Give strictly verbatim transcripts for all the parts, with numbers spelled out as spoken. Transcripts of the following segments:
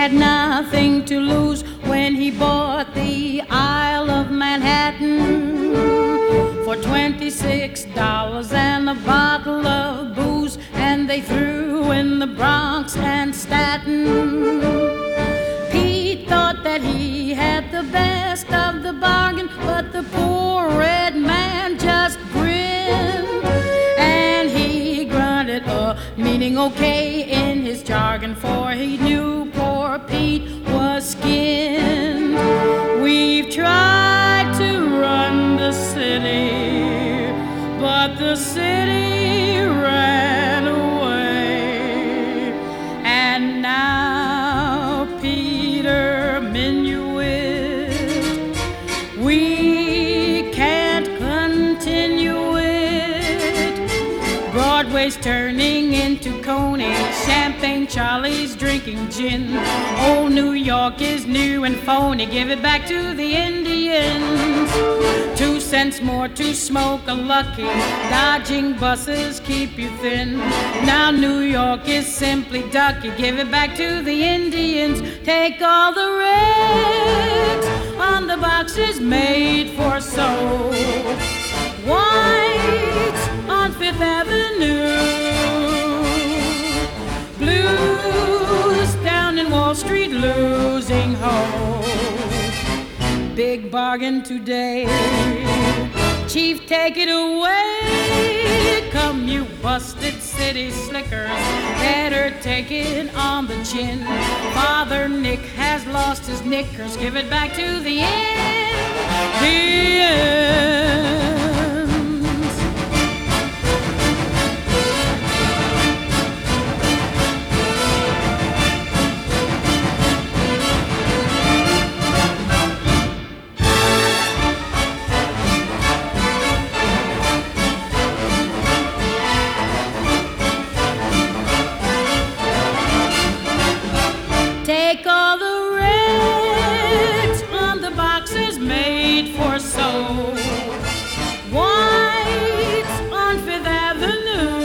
had nothing to lose when he bought the Isle of Manhattan for twenty-six dollars and a bottle of booze, and they threw in the Bronx and Staten. Pete thought that he had the best of the bargain, but the poor red man just grinned, and he grunted, uh, meaning okay in his jargon, for he knew poor Pete was skinned. We've tried to run the city, but the city ran away, and now Peter Minuit, we can't continue it. Broadway's turning into Coney, Champagne Charlie's drinking gin. Old New York is new and phony, give it back to the Indians. Two cents more to smoke a lucky, dodging buses keep you thin. Now New York is simply ducky, give it back to the Indians. Take all the reds on the boxes made for soul, whites on Fifth Avenue, blues down in Wall Street losing hope. Big bargain today, Chief, take it away. Come, you busted city slickers, better take it on the chin. Father Nick has lost his knickers, give it back to the Indians. Take all the reds on the boxes made for soul, whites on Fifth Avenue,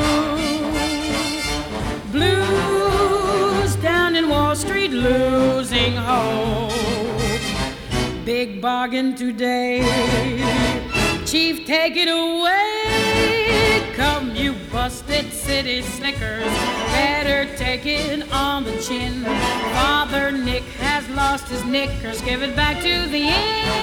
blues down in Wall Street losing hope. Big bargain today, Chief, take it away. Come, you busted city slickers, better take it on the chin. Father Nick has lost his knickers, give it back to the end.